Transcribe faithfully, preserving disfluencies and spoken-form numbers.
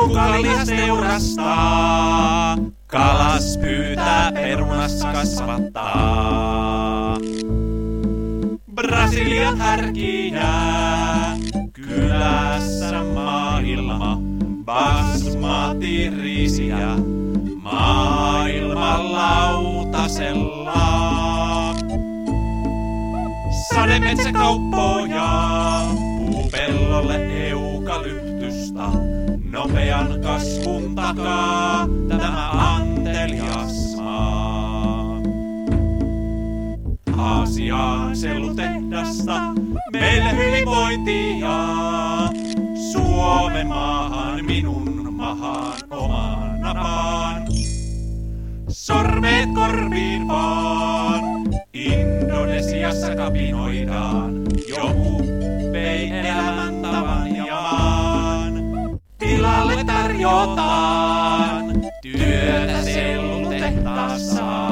kuka lihas teurastaa, kalas pyytää, perunas kasvattaa. Brasilian härkiää, kylässä maailma, basmati-riisiä, maailman lautasella. Sademetsäkauppoja, puupellolle eukalyptystä, nopean kasvun takaa tämä antelias maa. Aasiaan sellutehdasta, meille hyvinvointia, Suomen maahan, minun maahan, omaan napaan. Sormeet korviin vaan, Indonesiassa kapinoidaan, joku vei elämäntavan ja maan. Tilalle tarjotaan työtä sellutehtaassa.